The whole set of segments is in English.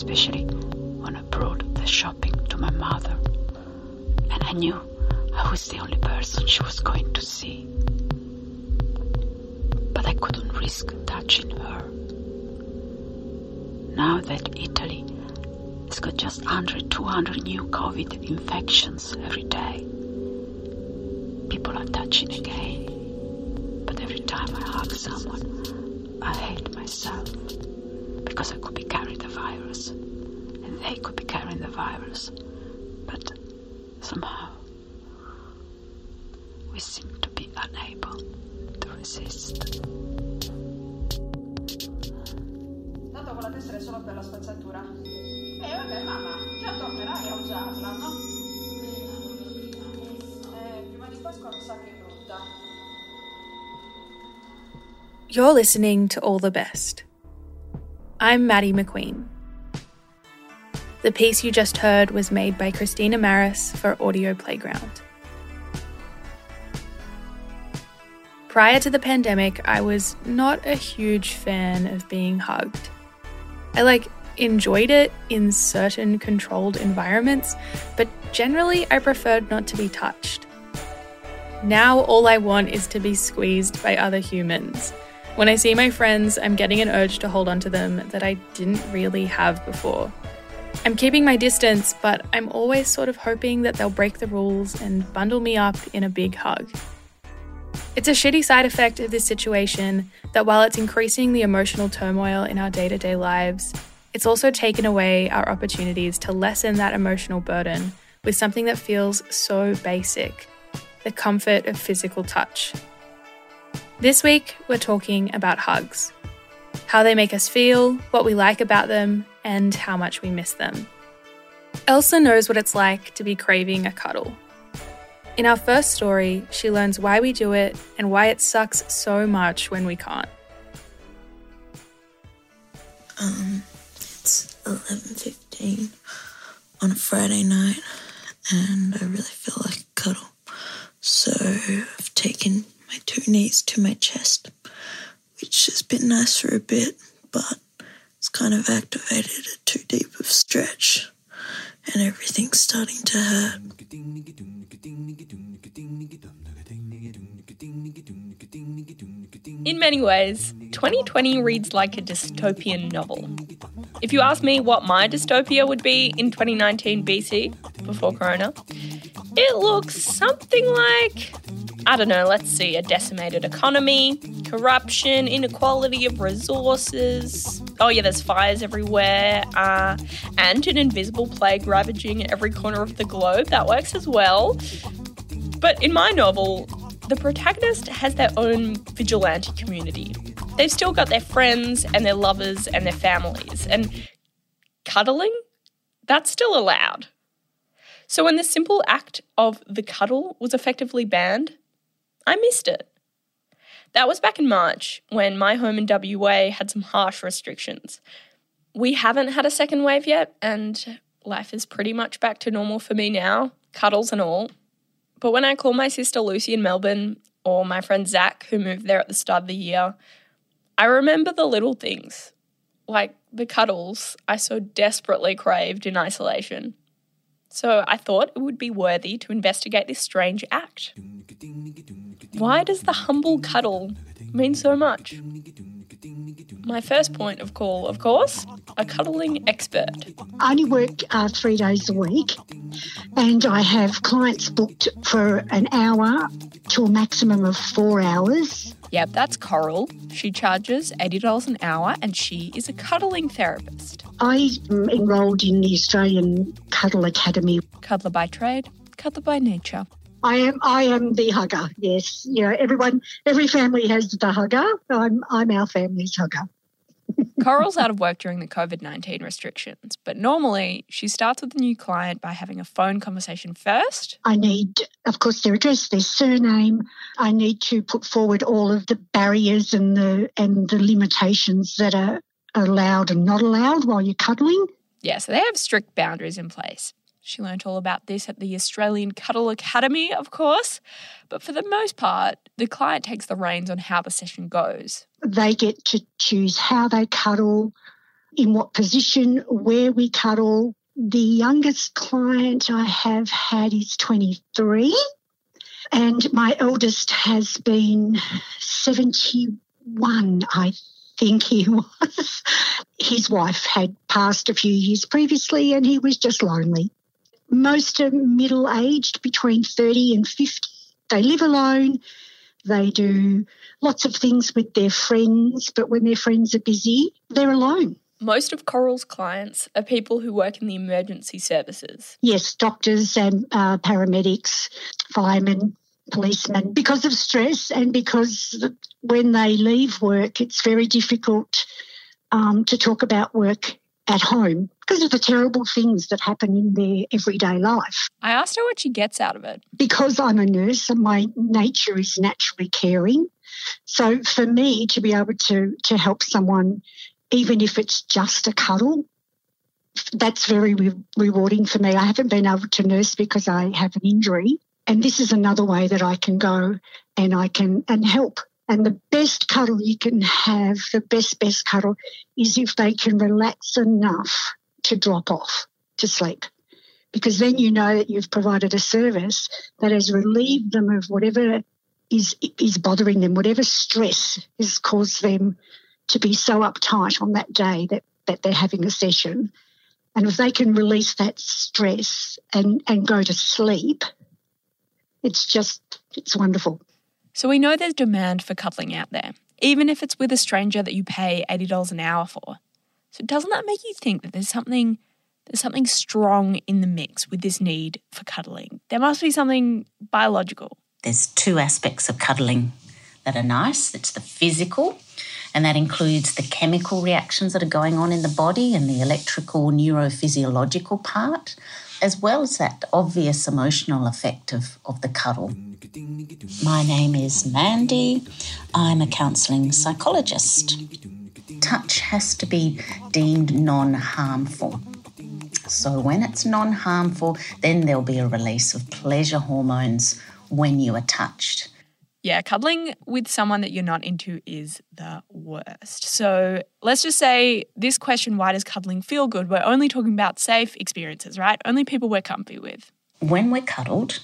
especially when I brought the shopping to my mother. And I knew I was the only person she was going to see. But I couldn't risk touching her. Now that Italy has got just 100, 200 new COVID infections every day, people are touching again. But every time I hug someone, I hate myself, because I could be carrying the virus, and they could be carrying the virus, but somehow we seem to be unable to resist. Tanto quella tessera è solo per la spazzatura. Vabbè mamma, già tornerai a usarla, no? Prima di Pasqua mi sa che è brutta. You're listening to All the Best. I'm Maddie McQueen. The piece you just heard was made by Christina Maris for Audio Playground. Prior to the pandemic, I was not a huge fan of being hugged. I enjoyed it in certain controlled environments, but generally I preferred not to be touched. Now all I want is to be squeezed by other humans. When I see my friends, I'm getting an urge to hold onto them that I didn't really have before. I'm keeping my distance, but I'm always sort of hoping that they'll break the rules and bundle me up in a big hug. It's a shitty side effect of this situation that while it's increasing the emotional turmoil in our day-to-day lives, it's also taken away our opportunities to lessen that emotional burden with something that feels so basic, the comfort of physical touch. This week, we're talking about hugs, how they make us feel, what we like about them, and how much we miss them. Elsa knows what it's like to be craving a cuddle. In our first story, she learns why we do it and why it sucks so much when we can't. It's 11:15 on a Friday night, and I really feel like a cuddle. So I've taken my two knees to my chest, which has been nice for a bit, but it's kind of activated a too deep of stretch, and everything's starting to hurt. In many ways, 2020 reads like a dystopian novel. If you ask me what my dystopia would be in 2019 BC, before Corona, it looks something like, let's see, a decimated economy, corruption, inequality of resources. Oh yeah, there's fires everywhere, and an invisible plague ravaging every corner of the globe. That works as well. But in my novel, the protagonist has their own vigilante community. They've still got their friends and their lovers and their families. And cuddling? That's still allowed. So when the simple act of the cuddle was effectively banned, I missed it. That was back in March, when my home in WA had some harsh restrictions. We haven't had a second wave yet, and life is pretty much back to normal for me now, cuddles and all. But when I call my sister Lucy in Melbourne, or my friend Zach, who moved there at the start of the year, I remember the little things, like the cuddles I so desperately craved in isolation. So I thought it would be worthy to investigate this strange act. Why does the humble cuddle mean so much? My first point of call, of course, a cuddling expert. I only work 3 days a week, and I have clients booked for an hour to a maximum of 4 hours. Yep, that's Coral. She charges $80 an hour, and she is a cuddling therapist. I'm enrolled in the Australian Cuddle Academy. Cuddler by trade, cuddler by nature. I am the hugger, yes. Every family has the hugger. I'm our family's hugger. Coral's out of work during the COVID-19 restrictions, but normally she starts with a new client by having a phone conversation first. I need, of course, their address, their surname. I need to put forward all of the barriers and the limitations that are allowed and not allowed while you're cuddling. Yeah, so they have strict boundaries in place. She learnt all about this at the Australian Cuddle Academy, of course. But for the most part, the client takes the reins on how the session goes. They get to choose how they cuddle, in what position, where we cuddle. The youngest client I have had is 23, and my eldest has been 71, I think he was. His wife had passed a few years previously and he was just lonely. Most are middle-aged, between 30 and 50. They live alone. They do lots of things with their friends, but when their friends are busy, they're alone. Most of Coral's clients are people who work in the emergency services. Yes, doctors and paramedics, firemen, policemen, because of stress and because when they leave work, it's very difficult to talk about work at home because of the terrible things that happen in their everyday life. I asked her what she gets out of it. Because I'm a nurse and my nature is naturally caring, so for me to be able to help someone, even if it's just a cuddle, that's very rewarding for me. I haven't been able to nurse because I have an injury, and this is another way that I can go and I can help. And the best cuddle you can have, the best cuddle, is if they can relax enough to drop off to sleep. Because then you know that you've provided a service that has relieved them of whatever is bothering them, whatever stress has caused them to be so uptight on that day that they're having a session. And if they can release that stress and go to sleep, it's wonderful. So we know there's demand for cuddling out there, even if it's with a stranger that you pay $80 an hour for. So doesn't that make you think that there's something strong in the mix with this need for cuddling? There must be something biological. There's two aspects of cuddling that are nice. It's the physical, and that includes the chemical reactions that are going on in the body and the electrical neurophysiological part, as well as that obvious emotional effect of the cuddle. My name is Mandy. I'm a counselling psychologist. Touch has to be deemed non-harmful. So when it's non-harmful, then there'll be a release of pleasure hormones when you are touched. Yeah, cuddling with someone that you're not into is the worst. So let's just say this question, why does cuddling feel good? We're only talking about safe experiences, right? Only people we're comfy with. When we're cuddled,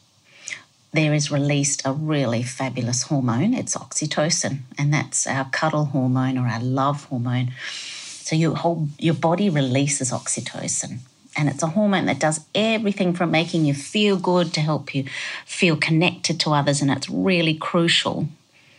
there is released a really fabulous hormone. It's oxytocin, and that's our cuddle hormone or our love hormone. So your body releases oxytocin. And it's a hormone that does everything from making you feel good to help you feel connected to others, and it's really crucial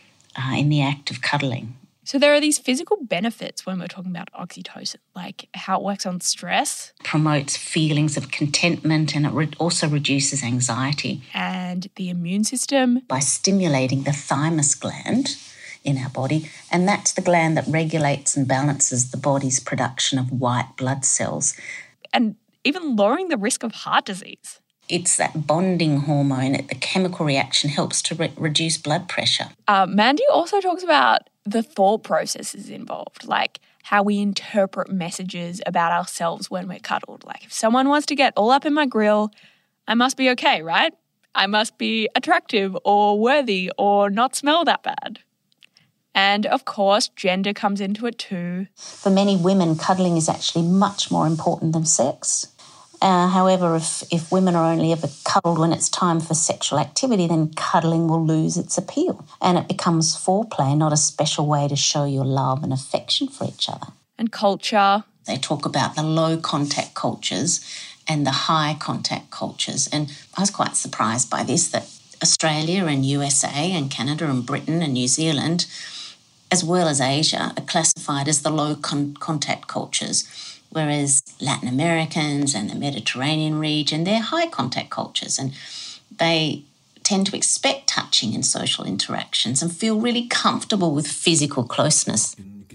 in the act of cuddling. So there are these physical benefits when we're talking about oxytocin, like how it works on stress. Promotes feelings of contentment, and it also reduces anxiety. And the immune system. By stimulating the thymus gland in our body, and that's the gland that regulates and balances the body's production of white blood cells. And even lowering the risk of heart disease. It's that bonding hormone. The chemical reaction helps to reduce blood pressure. Mandy also talks about the thought processes involved, like how we interpret messages about ourselves when we're cuddled. Like if someone wants to get all up in my grill, I must be okay, right? I must be attractive or worthy or not smell that bad. And of course, gender comes into it too. For many women, cuddling is actually much more important than sex. However, if women are only ever cuddled when it's time for sexual activity, then cuddling will lose its appeal. And it becomes foreplay, not a special way to show your love and affection for each other. And culture. They talk about the low contact cultures and the high contact cultures. And I was quite surprised by this, that Australia and USA and Canada and Britain and New Zealand, as well as Asia, are classified as the low contact cultures, whereas Latin Americans and the Mediterranean region, they're high contact cultures, and they tend to expect touching in social interactions and feel really comfortable with physical closeness.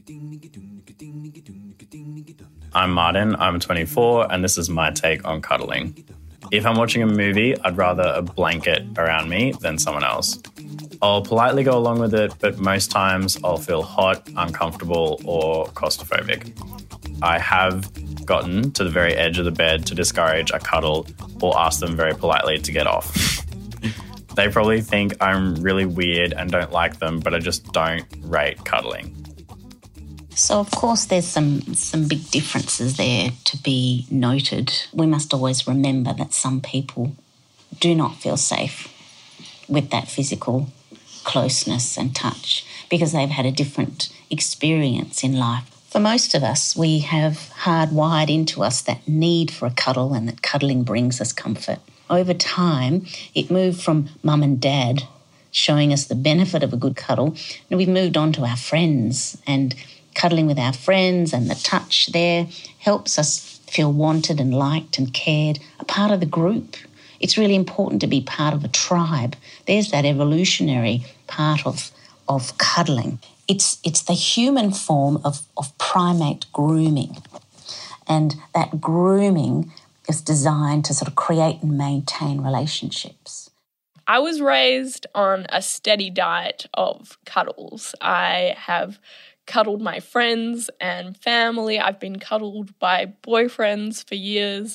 I'm Martin, I'm 24, and this is my take on cuddling. If I'm watching a movie, I'd rather a blanket around me than someone else. I'll politely go along with it, but most times I'll feel hot, uncomfortable, or claustrophobic. I have gotten to the very edge of the bed to discourage a cuddle or ask them very politely to get off. They probably think I'm really weird and don't like them, but I just don't rate cuddling. So, of course, there's some big differences there to be noted. We must always remember that some people do not feel safe with that physical closeness and touch because they've had a different experience in life. For most of us, we have hardwired into us that need for a cuddle and that cuddling brings us comfort. Over time, it moved from mum and dad showing us the benefit of a good cuddle, and we've moved on to our friends, and cuddling with our friends and the touch there helps us feel wanted and liked and cared, a part of the group. It's really important to be part of a tribe. There's that evolutionary part of cuddling. It's the human form of primate grooming, and that grooming is designed to sort of create and maintain relationships. I was raised on a steady diet of cuddles. I have cuddled my friends and family. I've been cuddled by boyfriends for years.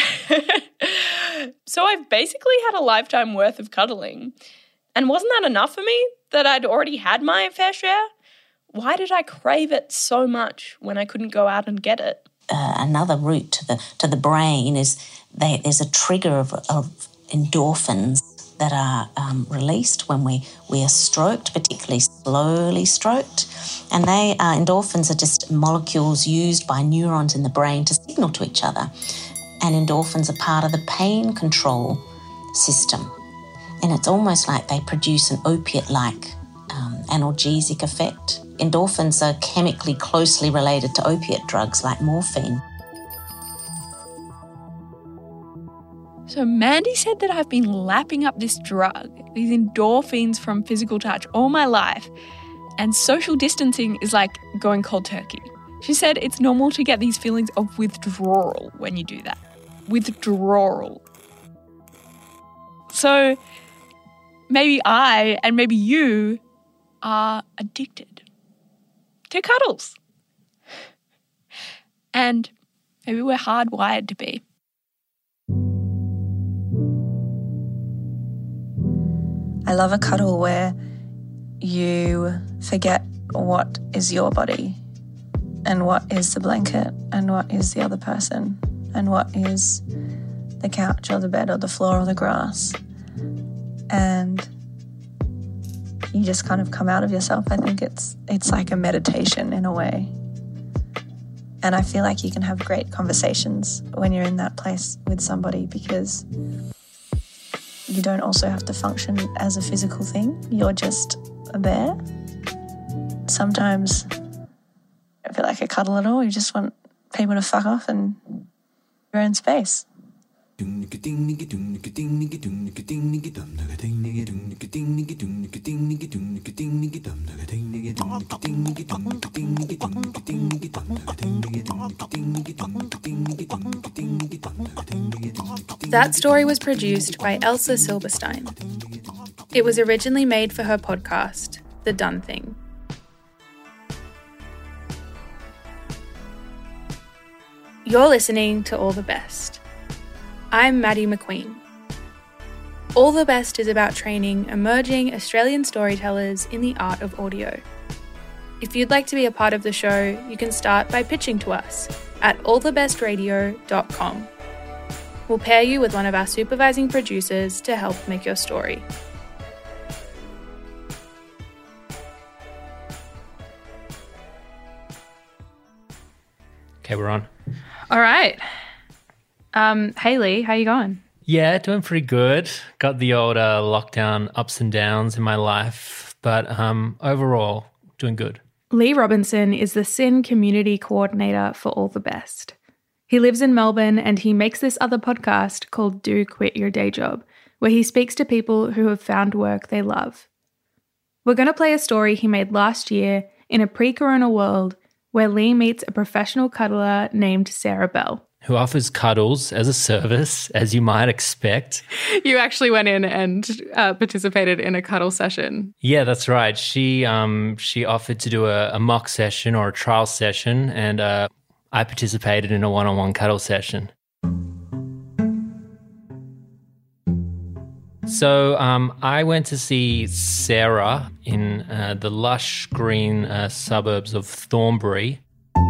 So I've basically had a lifetime worth of cuddling. And wasn't that enough for me, that I'd already had my fair share? Why did I crave it so much when I couldn't go out and get it? Another route to the brain is there's a trigger of endorphins that are released when we are stroked, particularly slowly stroked. And endorphins are just molecules used by neurons in the brain to signal to each other. And endorphins are part of the pain control system. And it's almost like they produce an opiate-like analgesic effect. Endorphins are chemically closely related to opiate drugs like morphine. So Mandy said that I've been lapping up this drug, these endorphins from physical touch all my life, and social distancing is like going cold turkey. She said it's normal to get these feelings of withdrawal when you do that. Withdrawal. So maybe I and maybe you are addicted to cuddles. And maybe we're hardwired to be. I love a cuddle where you forget what is your body and what is the blanket and what is the other person and what is the couch or the bed or the floor or the grass. And you just kind of come out of yourself. I think it's like a meditation in a way. And I feel like you can have great conversations when you're in that place with somebody because you don't also have to function as a physical thing. You're just there. Sometimes I feel like a cuddle at all. You just want people to fuck off and your own space. That story was produced by Elsa Silberstein. It was originally made for her podcast, The Done Thing. You're listening to All the Best. I'm Maddie McQueen. All the Best is about training emerging Australian storytellers in the art of audio. If you'd like to be a part of the show, you can start by pitching to us at allthebestradio.com. We'll pair you with one of our supervising producers to help make your story. Okay, we're on. All right. Hey Lee, how you going? Yeah, doing pretty good. Got the old lockdown ups and downs in my life, but overall, doing good. Lee Robinson is the SYN Community Coordinator for All the Best. He lives in Melbourne and he makes this other podcast called Do Quit Your Day Job, where he speaks to people who have found work they love. We're going to play a story he made last year in a pre-corona world where Lee meets a professional cuddler named Sarah Bell. Who offers cuddles as a service, as you might expect. You actually went in and participated in a cuddle session. Yeah, that's right. She offered to do a mock session or a trial session, and I participated in a one-on-one cuddle session. So I went to see Sarah in the lush green suburbs of Thornbury.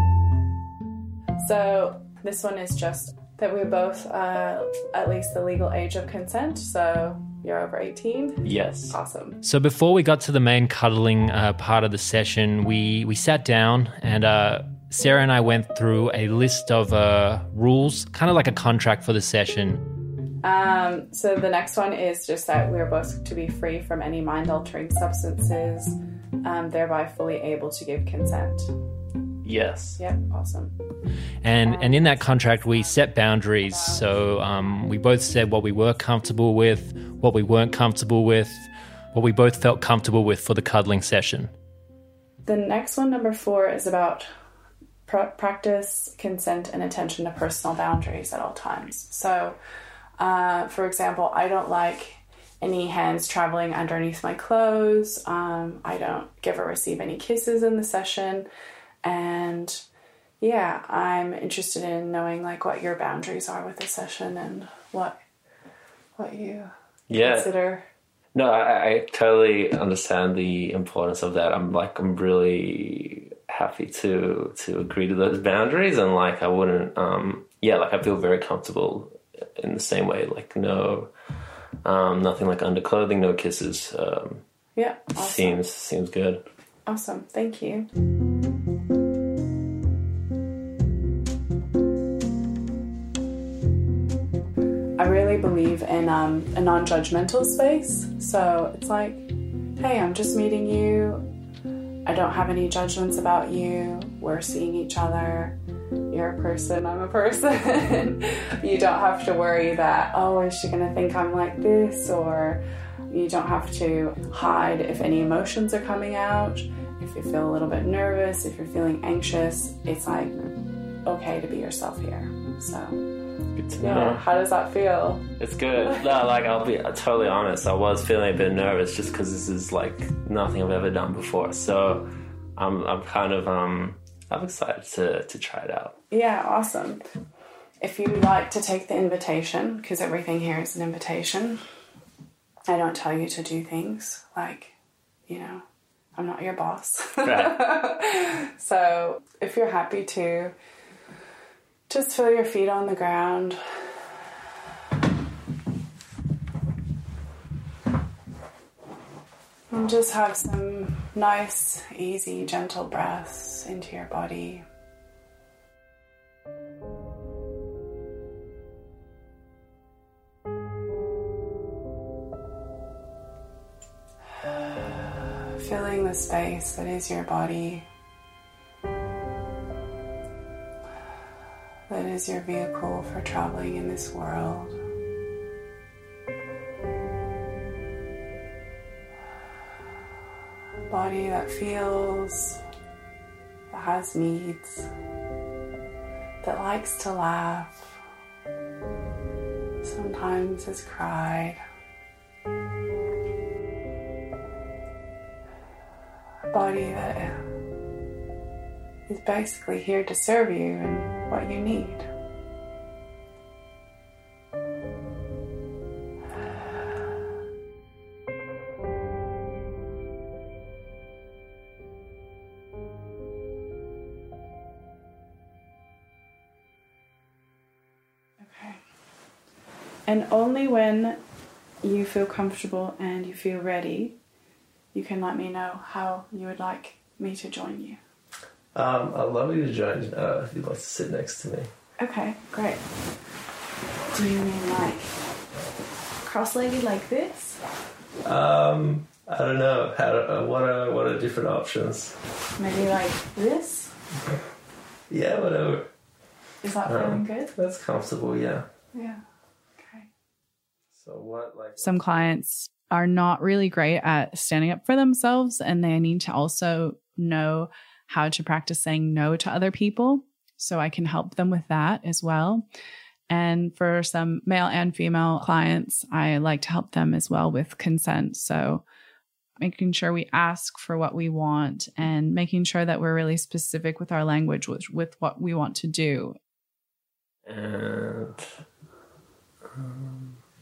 So this one is just that we're both at least the legal age of consent. So you're over 18? Yes. Awesome. So before we got to the main cuddling part of the session, we sat down and Sarah and I went through a list of rules, kind of like a contract for the session. So the next one is just that we're both to be free from any mind-altering substances, thereby fully able to give consent. Yes. Yep, awesome. And in that contract, we set boundaries. So we both said what we were comfortable with, what we weren't comfortable with, what we both felt comfortable with for the cuddling session. The next one, number 4, is about practice, consent, and attention to personal boundaries at all times. So, for example, I don't like any hands traveling underneath my clothes. I don't give or receive any kisses in the session. And yeah, I'm interested in knowing like what your boundaries are with the session and what you consider. No, I totally understand the importance of that. I'm really happy to agree to those boundaries, and like I wouldn't like I feel very comfortable in the same way. Like no nothing like underclothing, no kisses. Awesome. Seems good. Awesome. Thank you. I really believe in a non-judgmental space. So it's like, hey, I'm just meeting you. I don't have any judgments about you. We're seeing each other. You're a person, I'm a person. You don't have to worry that, oh, is she going to think I'm like this? Or you don't have to hide if any emotions are coming out. If you feel a little bit nervous, if you're feeling anxious, it's like okay to be yourself here. So good to know. How does that feel? It's good. No, like I'll be totally honest. I was feeling a bit nervous just because this is like nothing I've ever done before. So I'm kind of I'm excited to try it out. Yeah, awesome. If you would like to take the invitation, because everything here is an invitation. I don't tell you to do things like, I'm not your boss. Right. So if you're happy to, just feel your feet on the ground. And just have some nice, easy, gentle breaths into your body. Filling the space that is your body, that is your vehicle for traveling in this world. A body that feels, that has needs, that likes to laugh, sometimes has cried. Body that is basically here to serve you and what you need. Okay. And only when you feel comfortable and you feel ready, you can let me know how you would like me to join you. I'd love you to join if you'd like to sit next to me. Okay, great. Do you mean like cross-legged like this? I don't know. What are different options? Maybe like this? Yeah, whatever. Is that feeling good? That's comfortable, yeah. Yeah. Okay. So what, like... Some clients are not really great at standing up for themselves, and they need to also know how to practice saying no to other people. So I can help them with that as well. And for some male and female clients, I like to help them as well with consent. So making sure we ask for what we want and making sure that we're really specific with our language with what we want to do. And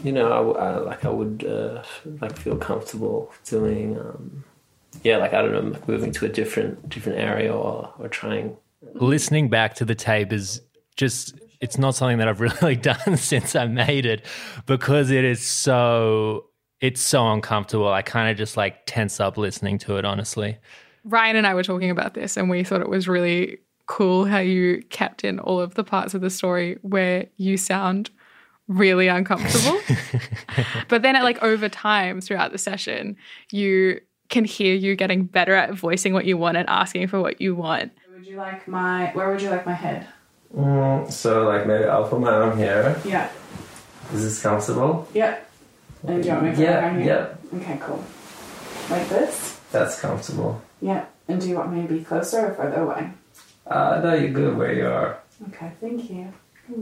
I would feel comfortable doing, I don't know, like moving to a different area or trying. Listening back to the tape is just, it's not something that I've really done since I made it, because it's so uncomfortable. I kind of just like tense up listening to it, honestly. Ryan and I were talking about this, and we thought it was really cool how you kept in all of the parts of the story where you sound really uncomfortable. But then over time throughout the session, you can hear you getting better at voicing what you want and asking for what you want. Where would you like my head? So maybe I'll put my arm here. Yeah. Is this comfortable? Yeah. And do you want me to put my arm here? Yeah. Okay, cool. Like this? That's comfortable. Yeah. And do you want me to be closer or further away? No, you're good where you are. Okay, thank you.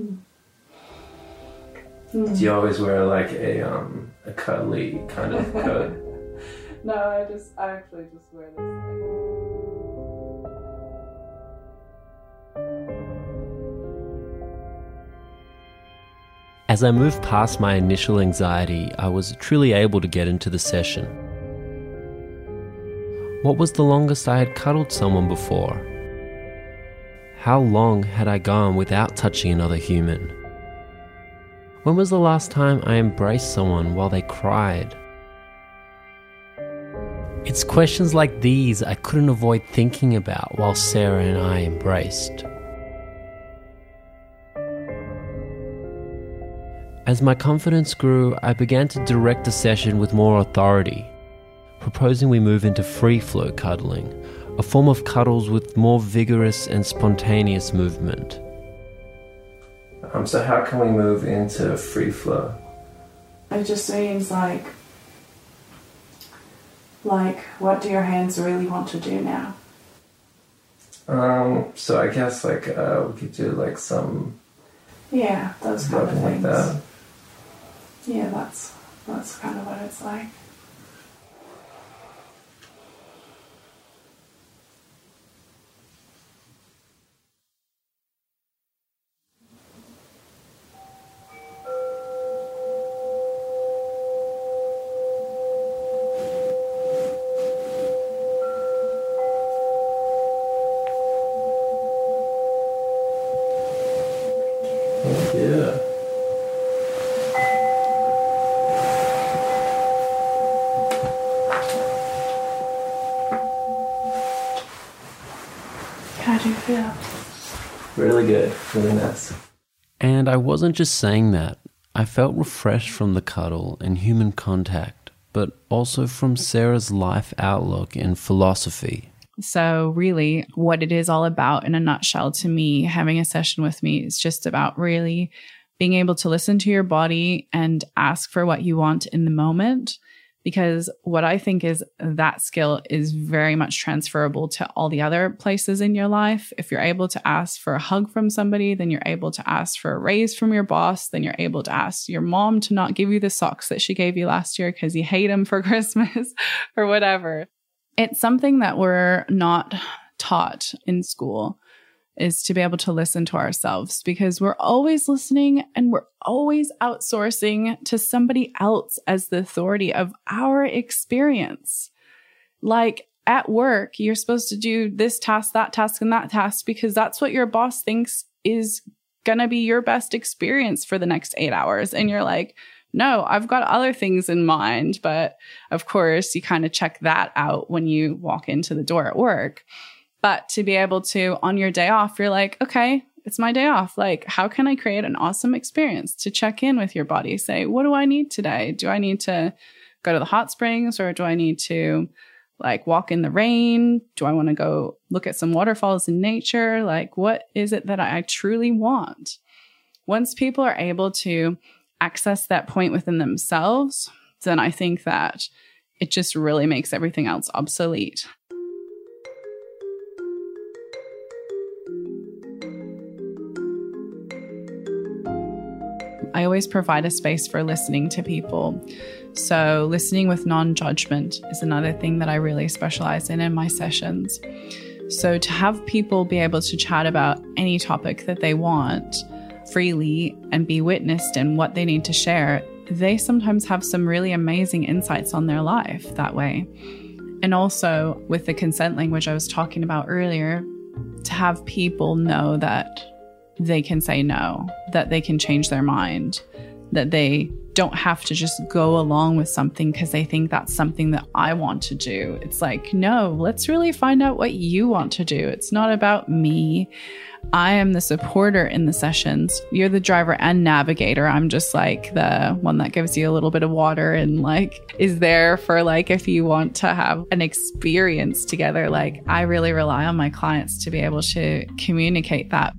Do you always wear a cuddly kind of coat? No, I actually just wear this As I moved past my initial anxiety, I was truly able to get into the session. What was the longest I had cuddled someone before? How long had I gone without touching another human? When was the last time I embraced someone while they cried? It's questions like these I couldn't avoid thinking about while Sarah and I embraced. As my confidence grew, I began to direct the session with more authority, proposing we move into free flow cuddling, a form of cuddles with more vigorous and spontaneous movement. So how can we move into free flow? It just means what do your hands really want to do now? So I guess we could do some those kind of rubbing things. like that. Yeah, that's kind of what it's like. Yeah. How do you feel? Really good. Really nice. And I wasn't just saying that. I felt refreshed from the cuddle and human contact, but also from Sarah's life outlook and philosophy. So really what it is all about in a nutshell to me, having a session with me, is just about really being able to listen to your body and ask for what you want in the moment. Because what I think is that skill is very much transferable to all the other places in your life. If you're able to ask for a hug from somebody, then you're able to ask for a raise from your boss. Then you're able to ask your mom to not give you the socks that she gave you last year because you hate them for Christmas or whatever. It's something that we're not taught in school, is to be able to listen to ourselves, because we're always listening and we're always outsourcing to somebody else as the authority of our experience. Like at work, you're supposed to do this task, that task, and that task because that's what your boss thinks is going to be your best experience for the next 8 hours. And you're like, no, I've got other things in mind. But of course, you kind of check that out when you walk into the door at work. But to be able to, on your day off, you're like, okay, it's my day off. Like, how can I create an awesome experience? To check in with your body, say, what do I need today? Do I need to go to the hot springs, or do I need to walk in the rain? Do I want to go look at some waterfalls in nature? What is it that I truly want? Once people are able to access that point within themselves, then I think that it just really makes everything else obsolete. I always provide a space for listening to people. So listening with non-judgment is another thing that I really specialize in my sessions. So to have people be able to chat about any topic that they want freely and be witnessed in what they need to share, they sometimes have some really amazing insights on their life that way. And also with the consent language I was talking about earlier, to have people know that they can say no, that they can change their mind, that they don't have to just go along with something because they think that's something that I want to do. It's like, no, let's really find out what you want to do. It's not about me. I am the supporter in the sessions. You're the driver and navigator. I'm just like the one that gives you a little bit of water and like is there for like if you want to have an experience together. Like I really rely on my clients to be able to communicate that.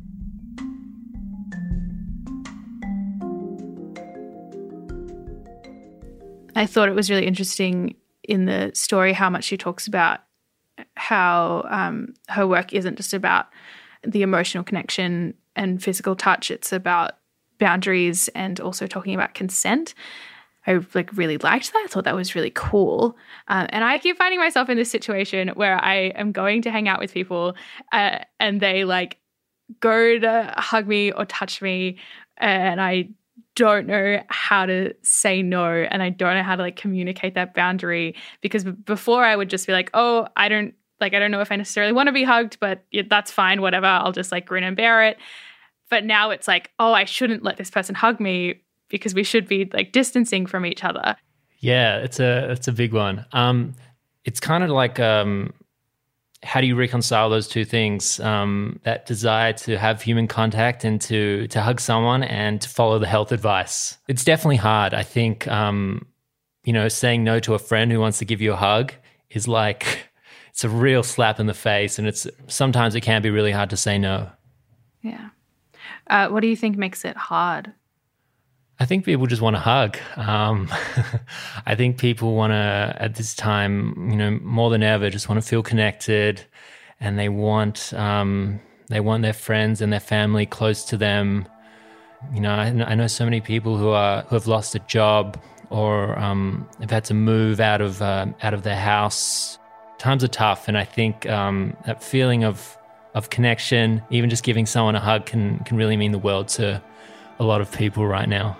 I thought it was really interesting in the story how much she talks about how her work isn't just about the emotional connection and physical touch. It's about boundaries and also talking about consent. I really liked that. I thought that was really cool. And I keep finding myself in this situation where I am going to hang out with people and they go to hug me or touch me and I don't know how to say no and I don't know how to communicate that boundary, because before I would just be like, oh, I don't know if I necessarily want to be hugged, but that's fine, whatever. I'll just grin and bear it. But now it's like, oh, I shouldn't let this person hug me because we should be distancing from each other. Yeah, it's a big one. It's kind of like how do you reconcile those two things? That desire to have human contact and to hug someone and to follow the health advice. It's definitely hard. I think saying no to a friend who wants to give you a hug is it's a real slap in the face, and sometimes it can be really hard to say no. Yeah. What do you think makes it hard? I think people just want to hug. I think people want to, at this time, more than ever, just want to feel connected, and they want their friends and their family close to them. I know so many people who have lost a job or have had to move out of their house. Times are tough, and I think that feeling of connection, even just giving someone a hug, can really mean the world to a lot of people right now.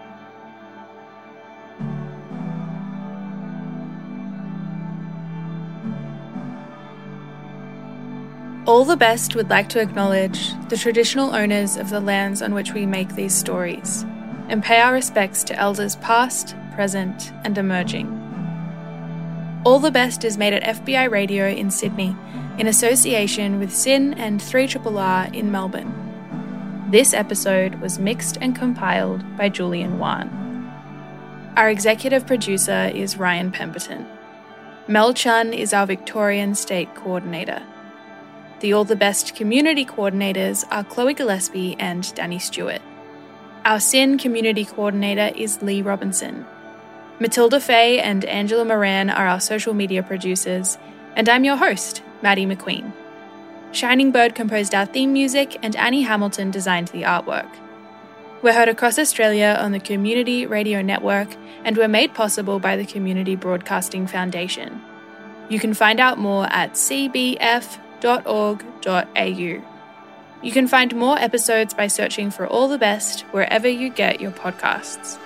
All the Best would like to acknowledge the traditional owners of the lands on which we make these stories and pay our respects to elders past, present, and emerging. All the Best is made at FBI Radio in Sydney in association with SYN and 3RRR in Melbourne. This episode was mixed and compiled by Julian Wan. Our executive producer is Ryan Pemberton. Mel Chun is our Victorian State Coordinator. The All the Best community coordinators are Chloe Gillespie and Danny Stewart. Our SYN community coordinator is Lee Robinson. Matilda Fay and Angela Moran are our social media producers, and I'm your host, Maddie McQueen. Shining Bird composed our theme music, and Annie Hamilton designed the artwork. We're heard across Australia on the Community Radio Network, and we're made possible by the Community Broadcasting Foundation. You can find out more at cbf.org.au. You can find more episodes by searching for All the Best wherever you get your podcasts.